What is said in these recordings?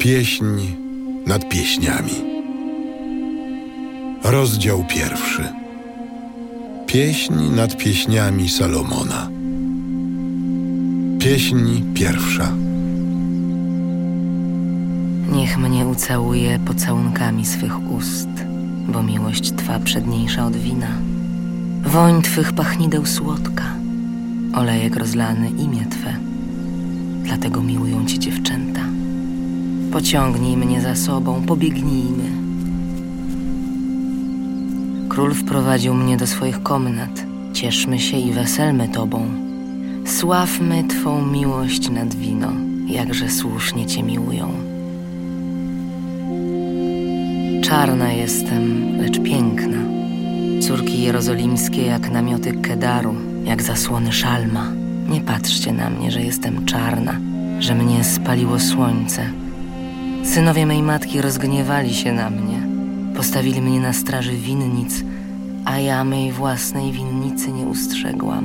Pieśń nad pieśniami. Rozdział 1. Pieśń nad pieśniami Salomona. Pieśń 1. Niech mnie ucałuje pocałunkami swych ust, bo miłość Twa przedniejsza od wina. Woń Twych pachnideł słodka, olejek rozlany imię Twe. Dlatego miłują Cię dziewczęta. Pociągnij mnie za sobą, pobiegnijmy. Król wprowadził mnie do swoich komnat. Cieszmy się i weselmy Tobą. Sławmy Twą miłość nad wino, jakże słusznie Cię miłują. Czarna jestem, lecz piękna. Córki jerozolimskie jak namioty Kedaru, jak zasłony Szalma. Nie patrzcie na mnie, że jestem czarna, że mnie spaliło słońce. Synowie mej matki rozgniewali się na mnie. Postawili mnie na straży winnic, a ja mej własnej winnicy nie ustrzegłam.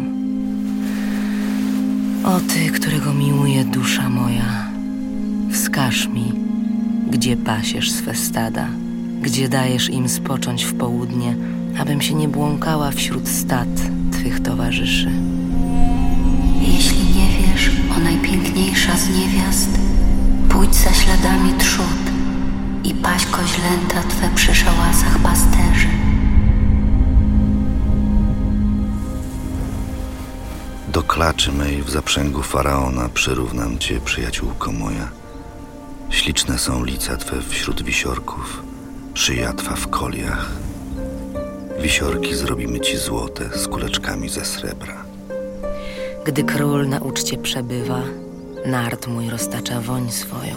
O Ty, którego miłuje dusza moja, wskaż mi, gdzie pasiesz swe stada, gdzie dajesz im spocząć w południe, abym się nie błąkała wśród stad Twych towarzyszy. Jeśli nie wiesz, o najpiękniejsza z niewiast, pójdź za śladami trzód i paś koźlęta Twe przy szałasach pasterzy. Do klaczy mej w zaprzęgu Faraona przyrównam Cię, przyjaciółko moja. Śliczne są lica Twe wśród wisiorków, szyja Twa w koliach. Wisiorki zrobimy Ci złote z kuleczkami ze srebra. Gdy król na uczcie przebywa, nart mój roztacza woń swoją.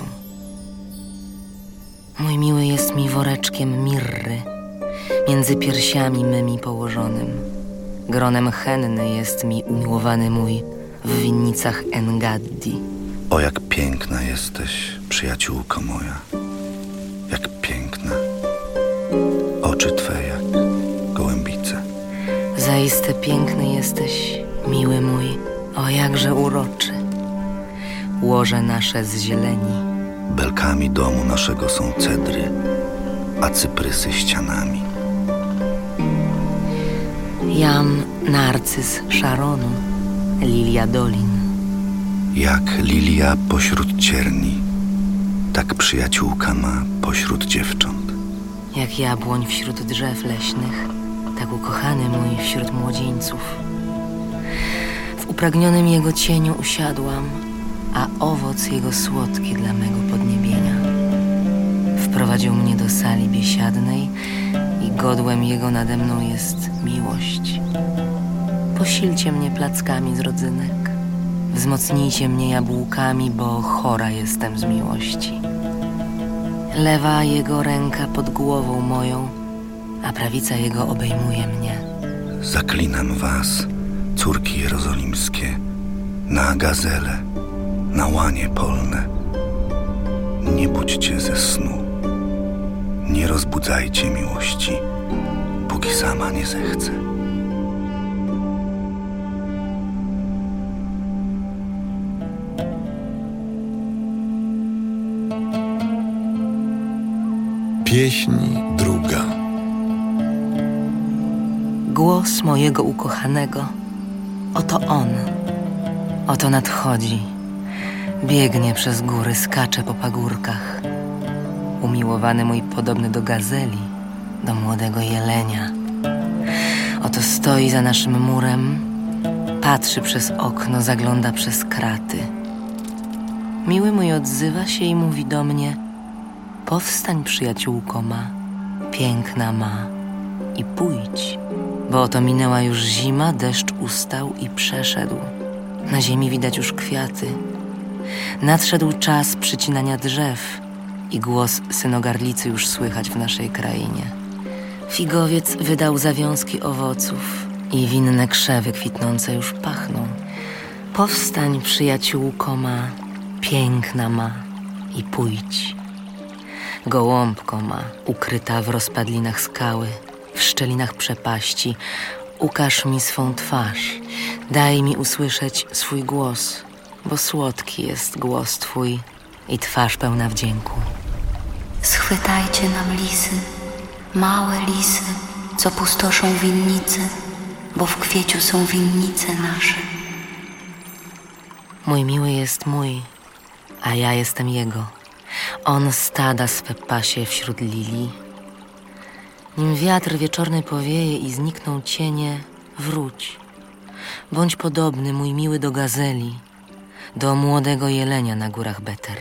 Mój miły jest mi woreczkiem mirry, między piersiami mymi położonym. Gronem henny jest mi umiłowany mój w winnicach En-Gaddi. O, jak piękna jesteś, przyjaciółko moja, jak piękna. Oczy Twe jak gołębice. Zaiste piękny jesteś, miły mój, o jakże uroczy. Łoże nasze z zieleni. Belkami domu naszego są cedry, a cyprysy ścianami. Jam narcyz Szaronu, lilia dolin. Jak lilia pośród cierni, tak przyjaciółka ma pośród dziewcząt. Jak jabłoń wśród drzew leśnych, tak ukochany mój wśród młodzieńców. W upragnionym jego cieniu usiadłam, a owoc jego słodki dla mego podniebienia. Wprowadził mnie do sali biesiadnej i godłem jego nade mną jest miłość. Posilcie mnie plackami z rodzynek, wzmocnijcie mnie jabłkami, bo chora jestem z miłości. Lewa jego ręka pod głową moją, a prawica jego obejmuje mnie. Zaklinam was, córki jerozolimskie, na gazele, na łanie polne. Nie budźcie ze snu, nie rozbudzajcie miłości, póki sama nie zechce. Pieśń 2. Głos mojego ukochanego, oto on, oto nadchodzi. Biegnie przez góry, skacze po pagórkach. Umiłowany mój podobny do gazeli, do młodego jelenia. Oto stoi za naszym murem, patrzy przez okno, zagląda przez kraty. Miły mój odzywa się i mówi do mnie: powstań, przyjaciółko ma, piękna ma, i pójdź, bo oto minęła już zima, deszcz ustał i przeszedł. Na ziemi widać już kwiaty. Nadszedł czas przycinania drzew i głos synogarlicy już słychać w naszej krainie. Figowiec wydał zawiązki owoców i winne krzewy kwitnące już pachną. Powstań, przyjaciółko ma, piękna ma, i pójdź. Gołąbko ma, ukryta w rozpadlinach skały, w szczelinach przepaści, ukaż mi swą twarz, daj mi usłyszeć swój głos, bo słodki jest głos Twój, i twarz pełna wdzięku. Schwytajcie nam lisy, małe lisy, co pustoszą winnice, bo w kwieciu są winnice nasze. Mój miły jest mój, a ja jestem jego. On stada swe pasie wśród lilii. Nim wiatr wieczorny powieje i znikną cienie, wróć. Bądź podobny, mój miły, do gazeli, do młodego jelenia na górach Beter.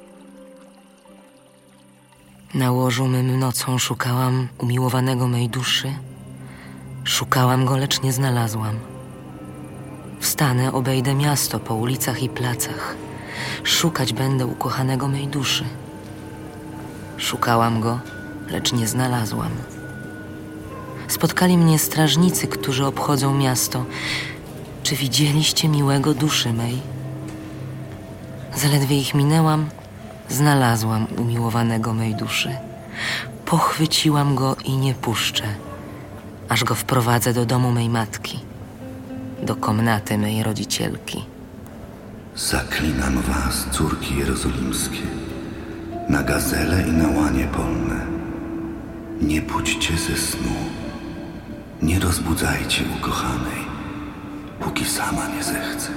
Na łożu mym nocą szukałam umiłowanego mej duszy. Szukałam go, lecz nie znalazłam. Wstanę, obejdę miasto po ulicach i placach. Szukać będę ukochanego mej duszy. Szukałam go, lecz nie znalazłam. Spotkali mnie strażnicy, którzy obchodzą miasto. Czy widzieliście miłego duszy mej? Zaledwie ich minęłam, znalazłam umiłowanego mej duszy. Pochwyciłam go i nie puszczę, aż go wprowadzę do domu mej matki, do komnaty mej rodzicielki. Zaklinam was, córki jerozolimskie, na gazele i na łanie polne. Nie budźcie ze snu, nie rozbudzajcie ukochanej, póki sama nie zechce.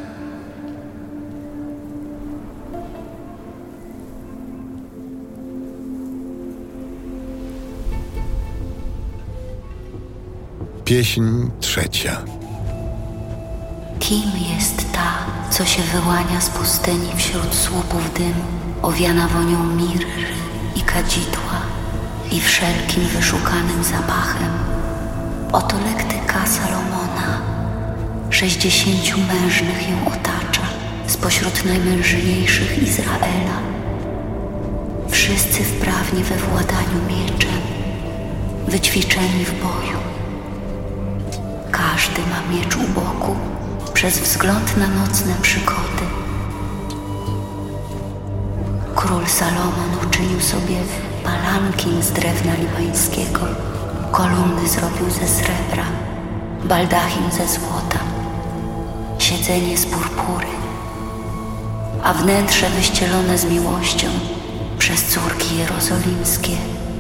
Pieśń trzecia. Kim jest ta, co się wyłania z pustyni wśród słupów dymu, owiana wonią mirry i kadzidła i wszelkim wyszukanym zapachem? Oto lektyka Salomona. 60 mężnych ją otacza spośród najmężniejszych Izraela. Wszyscy wprawni we władaniu mieczem, wyćwiczeni w boju. Każdy ma miecz u boku przez wzgląd na nocne przygody. Król Salomon uczynił sobie palankin z drewna libańskiego, kolumny zrobił ze srebra, baldachim ze złota, siedzenie z purpury, a wnętrze wyścielone z miłością przez córki jerozolimskie.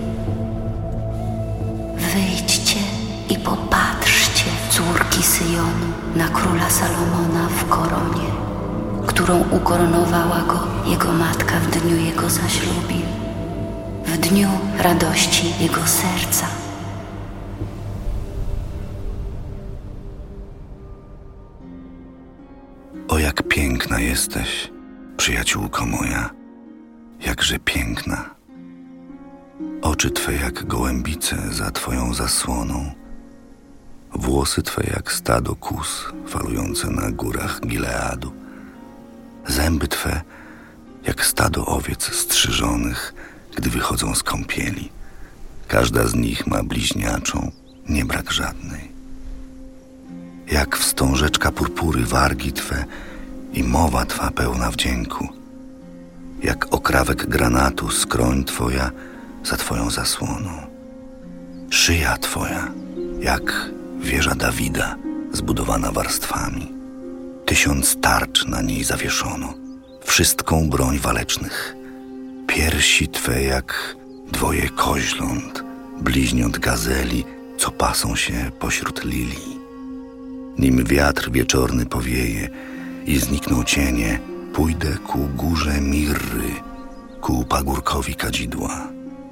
Wyjdźcie i popatrzcie, córki Syjonu, na króla Salomona w koronie, którą ukoronowała go jego matka w dniu jego zaślubin, w dniu radości jego serca. O, jak piękna jesteś, przyjaciółko moja, jakże piękna. Oczy twe jak gołębice za twoją zasłoną, włosy twe jak stado kóz falujące na górach Gileadu, zęby twe jak stado owiec strzyżonych, gdy wychodzą z kąpieli. Każda z nich ma bliźniaczą, nie brak żadnej. Jak wstążeczka purpury wargi twe i mowa twa pełna wdzięku, jak okrawek granatu skroń twoja za twoją zasłoną. Szyja twoja jak wieża Dawida zbudowana warstwami. 1000 tarcz na niej zawieszono, wszystką broń walecznych. Piersi twe jak dwoje koźląt, bliźniąt gazeli, co pasą się pośród lilii. Nim wiatr wieczorny powieje i znikną cienie, pójdę ku górze mirry, ku pagórkowi kadzidła.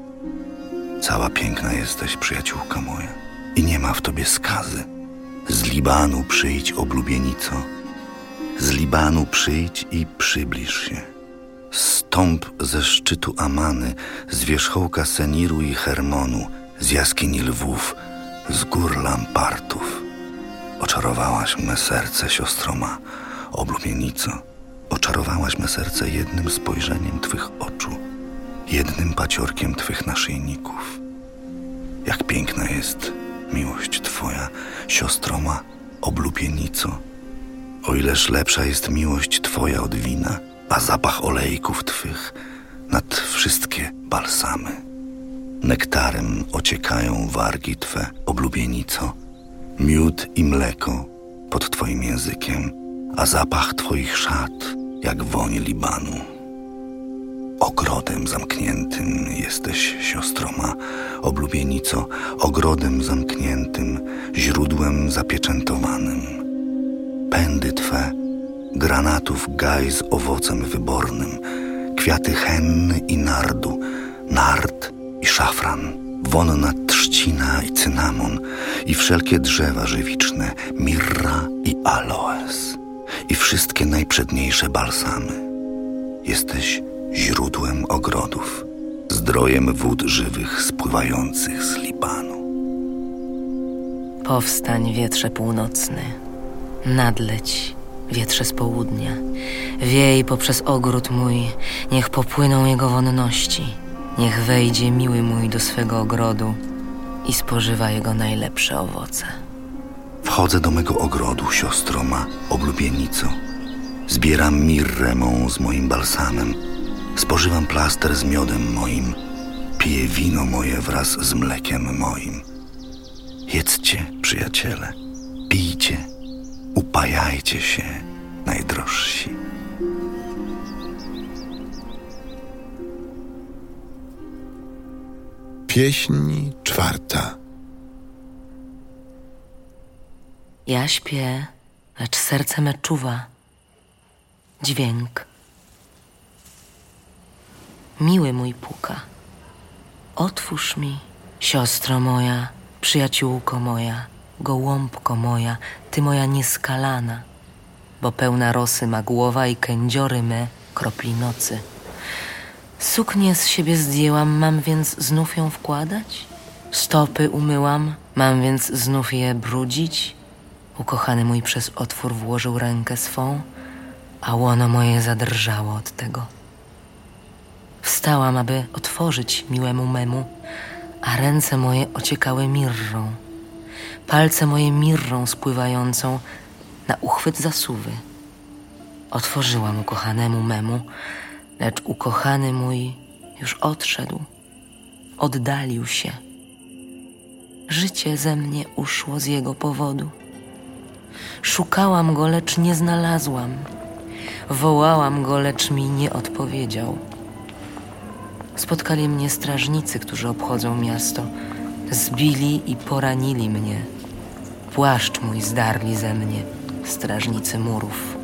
Cała piękna jesteś, przyjaciółka moja, i nie ma w tobie skazy. Z Libanu przyjdź, oblubienico, z Libanu przyjdź i przybliż się. Stąp ze szczytu Amany, z wierzchołka Seniru i Hermonu, z jaskini lwów, z gór Lampartów. Oczarowałaś me serce, siostro ma, oblubienico. Oczarowałaś me serce jednym spojrzeniem twych oczu, jednym paciorkiem twych naszyjników. Jak piękna jest miłość twoja, siostro ma, oblubienico. O ileż lepsza jest miłość twoja od wina, a zapach olejków twych nad wszystkie balsamy. Nektarem ociekają wargi twe, oblubienico, miód i mleko pod twoim językiem, a zapach twoich szat jak woń Libanu. ogrodem zamkniętym jesteś, siostro ma, oblubienico, ogrodem zamkniętym, źródłem zapieczętowanym. Pędy twe, granatów gaj z owocem wybornym, kwiaty henny i nardu, nard i szafran, wonna trzcina i cynamon i wszelkie drzewa żywiczne, mirra i aloes i wszystkie najprzedniejsze balsamy. Jesteś źródłem ogrodów, zdrojem wód żywych spływających z Libanu. Powstań, wietrze północny, nadleć, wietrze z południa. Wiej poprzez ogród mój, niech popłyną jego wonności. Niech wejdzie miły mój do swego ogrodu i spożywa jego najlepsze owoce. Wchodzę do mego ogrodu, siostro ma, oblubienico. Zbieram mirrę mą z moim balsamem. Spożywam plaster z miodem moim. Piję wino moje wraz z mlekiem moim. Jedzcie, przyjaciele, pijcie, upajajcie się, najdrożsi. Pieśń 4. Ja śpię, lecz serce me czuwa. Dźwięk. Miły mój puka. Otwórz mi, siostro moja, przyjaciółko moja, gołąbko moja, ty moja nieskalana, bo pełna rosy ma głowa i kędziory me kropli nocy. Suknię z siebie zdjęłam, mam więc znów ją wkładać? Stopy umyłam, mam więc znów je brudzić? Ukochany mój przez otwór włożył rękę swą, a łono moje zadrżało od tego. Wstałam, aby otworzyć miłemu memu, a ręce moje ociekały mirrą. Palce moje mirrą spływającą na uchwyt zasuwy. Otworzyłam ukochanemu memu, lecz ukochany mój już odszedł, oddalił się. Życie ze mnie uszło z jego powodu. Szukałam go, lecz nie znalazłam. Wołałam go, lecz mi nie odpowiedział. Spotkali mnie strażnicy, którzy obchodzą miasto. Zbili i poranili mnie. Płaszcz mój zdarli ze mnie strażnicy murów.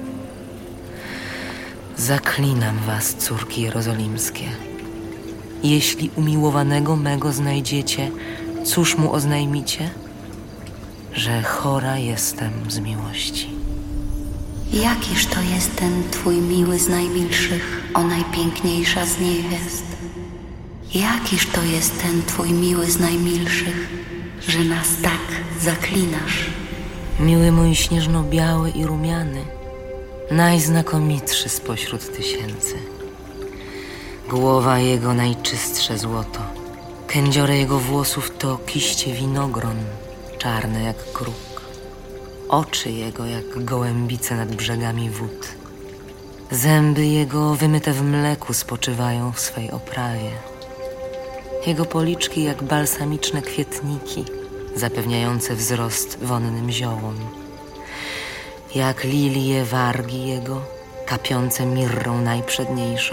Zaklinam was, córki jerozolimskie. Jeśli umiłowanego mego znajdziecie, cóż mu oznajmicie? Że chora jestem z miłości. Jakiż to jest ten twój miły z najmilszych, o najpiękniejsza z niewiast? Jakiż to jest ten twój miły z najmilszych, że nas tak zaklinasz? Miły mój śnieżno-biały i rumiany, najznakomitszy spośród tysięcy. Głowa jego najczystsze złoto, kędziory jego włosów to kiście winogron, czarne jak kruk. Oczy jego jak gołębice nad brzegami wód. Zęby jego wymyte w mleku spoczywają w swej oprawie. Jego policzki jak balsamiczne kwietniki, zapewniające wzrost wonnym ziołom. Jak lilie wargi jego, kapiące mirrą najprzedniejszą.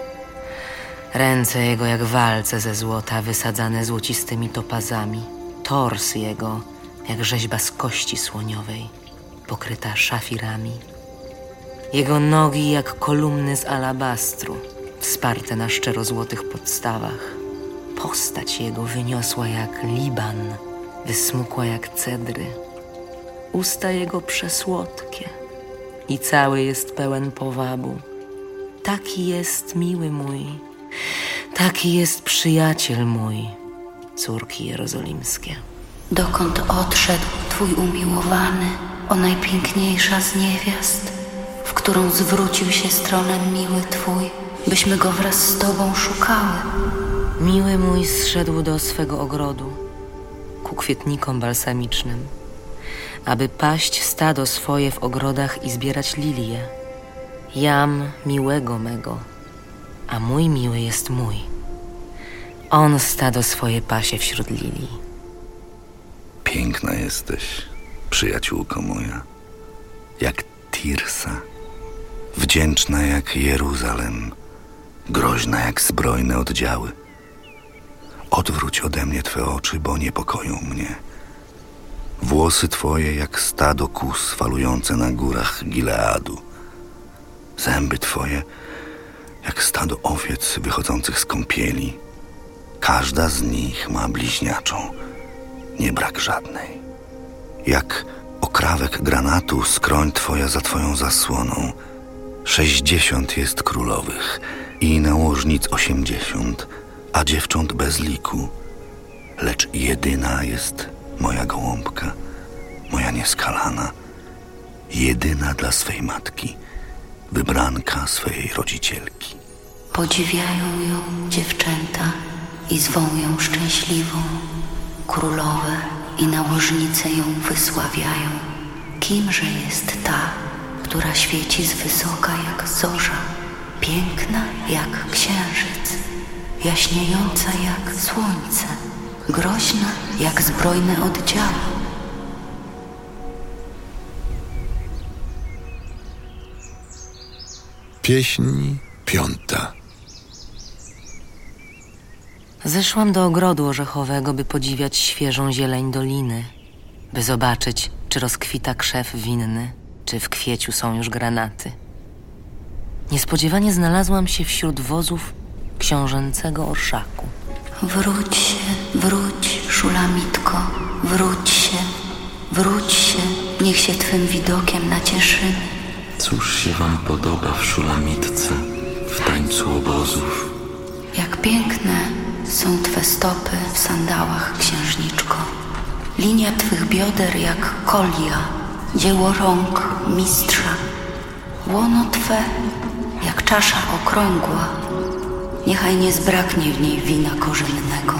Ręce jego jak walce ze złota, wysadzane złocistymi topazami. Tors jego jak rzeźba z kości słoniowej, pokryta szafirami. Jego nogi jak kolumny z alabastru, wsparte na szczerozłotych podstawach. Postać jego wyniosła jak Liban, wysmukła jak cedry. Usta jego przesłodkie i cały jest pełen powabu. Taki jest miły mój, taki jest przyjaciel mój, córki jerozolimskie. Dokąd odszedł twój umiłowany, o najpiękniejsza z niewiast, w którą zwrócił się stronę miły twój, byśmy go wraz z tobą szukały? Miły mój zszedł do swego ogrodu, ku kwietnikom balsamicznym, aby paść stado swoje w ogrodach i zbierać lilie. Jam miłego mego, a mój miły jest mój. On stado swoje pasie wśród lilii. Piękna jesteś, przyjaciółko moja, jak Tirsa, wdzięczna jak Jeruzalem, groźna jak zbrojne oddziały. Odwróć ode mnie Twe oczy, bo niepokoją mnie. Włosy Twoje jak stado kóz falujące na górach Gileadu. Zęby Twoje jak stado owiec wychodzących z kąpieli. Każda z nich ma bliźniaczą, nie brak żadnej. Jak okrawek granatu skroń Twoja za Twoją zasłoną. 60 jest królowych i nałożnic 80, a dziewcząt bez liku. Lecz jedyna jest moja gołąbka, moja nieskalana, jedyna dla swej matki, wybranka swej rodzicielki. Podziwiają ją dziewczęta i zwą ją szczęśliwą. Królowe i nałożnice ją wysławiają. Kimże jest ta, która świeci z wysoka jak zorza, piękna jak księżyc, jaśniejąca jak słońce, groźna jak zbrojne oddziały. Pieśń 5. Zeszłam do ogrodu orzechowego, by podziwiać świeżą zieleń doliny, by zobaczyć, czy rozkwita krzew winny, czy w kwieciu są już granaty. Niespodziewanie znalazłam się wśród wozów książęcego orszaku. Wróć, Szulamitko, wróć się, niech się Twym widokiem nacieszymy. Cóż się wam podoba w Szulamitce, w tańcu obozów? Jak piękne są Twe stopy w sandałach, księżniczko. Linia Twych bioder jak kolia, dzieło rąk mistrza. Łono Twe jak czasza okrągła, niechaj nie zbraknie w niej wina korzennego.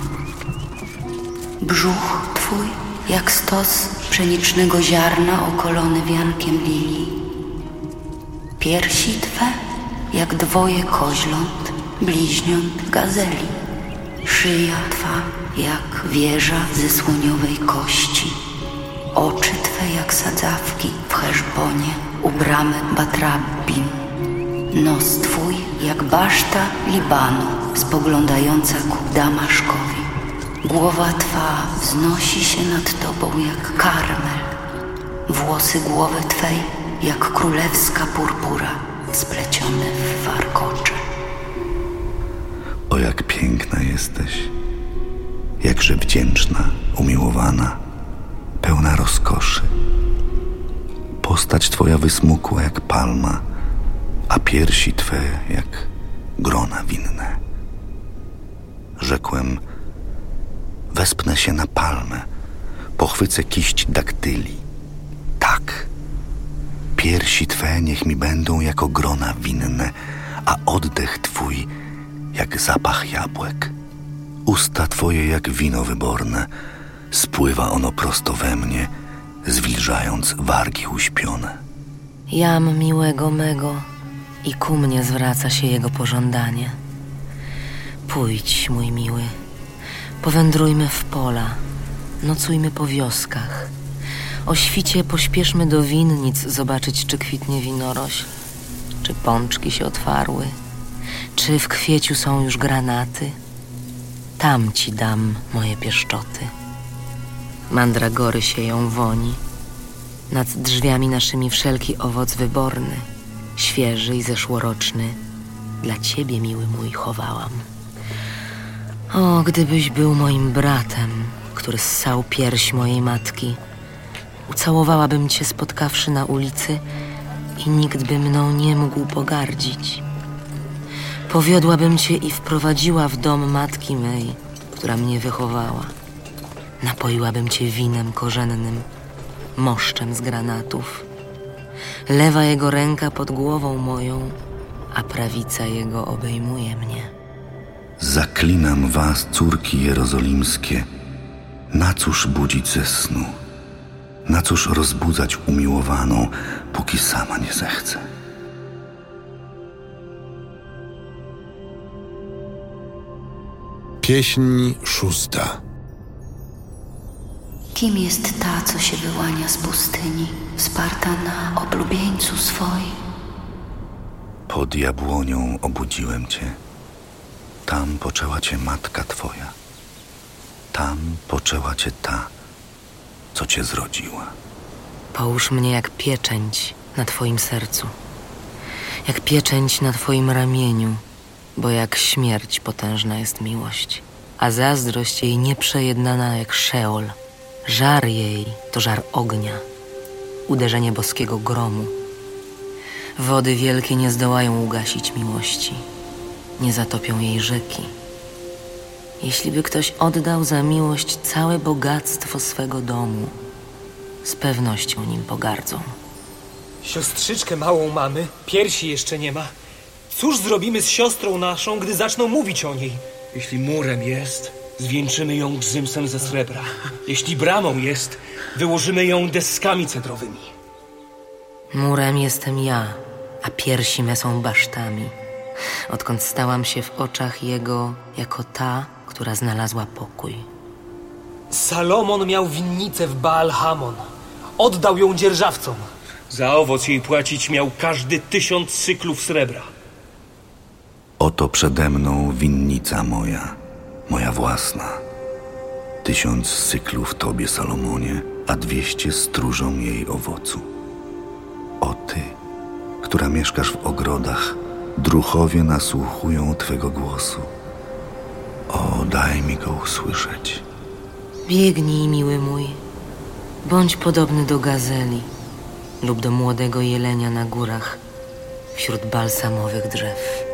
Brzuch Twój jak stos pszenicznego ziarna okolony wiankiem lilii. Piersi Twe jak dwoje koźląt, bliźniąt gazeli. Szyja Twa jak wieża ze słoniowej kości. Oczy Twe jak sadzawki w Heszbonie u bramy Batrabbin. Nos Twój jak baszta Libanu spoglądająca ku Damaszkowi. Głowa Twa wznosi się nad Tobą jak Karmel. Włosy głowy Twej jak królewska purpura splecione w warkocze. O, jak piękna jesteś, jakże wdzięczna, umiłowana, pełna rozkoszy. Postać Twoja wysmukła jak palma, a piersi Twe jak grona winne. Rzekłem, wespnę się na palmę, pochwycę kiść daktyli. Tak, piersi Twe niech mi będą jako grona winne, a oddech Twój jak zapach jabłek. Usta Twoje jak wino wyborne, spływa ono prosto we mnie, zwilżając wargi uśpione. Jam miłego mego i ku mnie zwraca się jego pożądanie. Pójdź, mój miły, powędrujmy w pola, nocujmy po wioskach. O świcie pośpieszmy do winnic zobaczyć, czy kwitnie winorośl, czy pączki się otwarły, czy w kwieciu są już granaty. Tam Ci dam moje pieszczoty. Mandragory sieją woni. Nad drzwiami naszymi wszelki owoc wyborny, świeży i zeszłoroczny, dla Ciebie, miły mój, chowałam. O, gdybyś był moim bratem, który ssał pierś mojej matki, ucałowałabym Cię, spotkawszy na ulicy, i nikt by mną nie mógł pogardzić. Powiodłabym Cię i wprowadziła w dom matki mej, która mnie wychowała. Napoiłabym Cię winem korzennym, moszczem z granatów. Lewa jego ręka pod głową moją, a prawica jego obejmuje mnie. Zaklinam was, córki jerozolimskie, na cóż budzić ze snu? Na cóż rozbudzać umiłowaną, póki sama nie zechce? Pieśń 6. Kim jest ta, co się wyłania z pustyni, wsparta na oblubieńcu swoim? Pod jabłonią obudziłem cię. Tam poczęła cię matka twoja. Tam poczęła cię ta, co cię zrodziła. Połóż mnie jak pieczęć na twoim sercu, jak pieczęć na twoim ramieniu, bo jak śmierć potężna jest miłość, a zazdrość jej nieprzejednana jak Szeol. Żar jej to żar ognia, uderzenie boskiego gromu. Wody wielkie nie zdołają ugasić miłości, nie zatopią jej rzeki. Jeśli by ktoś oddał za miłość całe bogactwo swego domu, z pewnością nim pogardzą. Siostrzyczkę małą mamy, piersi jeszcze nie ma. Cóż zrobimy z siostrą naszą, gdy zaczną mówić o niej? Jeśli murem jest, zwieńczymy ją gzymsem ze srebra. Jeśli bramą jest, wyłożymy ją deskami cedrowymi. Murem jestem ja, a piersi me są basztami, odkąd stałam się w oczach jego jako ta, która znalazła pokój. Salomon miał winnicę w Baal-Hamon. Oddał ją dzierżawcom. Za owoc jej płacić miał każdy 1000 cyklów srebra. Oto przede mną winnica moja, moja własna. 1000 cyklów tobie, Salomonie, a 200 stróżom jej owocu. O ty, która mieszkasz w ogrodach, druchowie nasłuchują twego głosu. O, daj mi go usłyszeć. Biegnij, miły mój, bądź podobny do gazeli lub do młodego jelenia na górach wśród balsamowych drzew.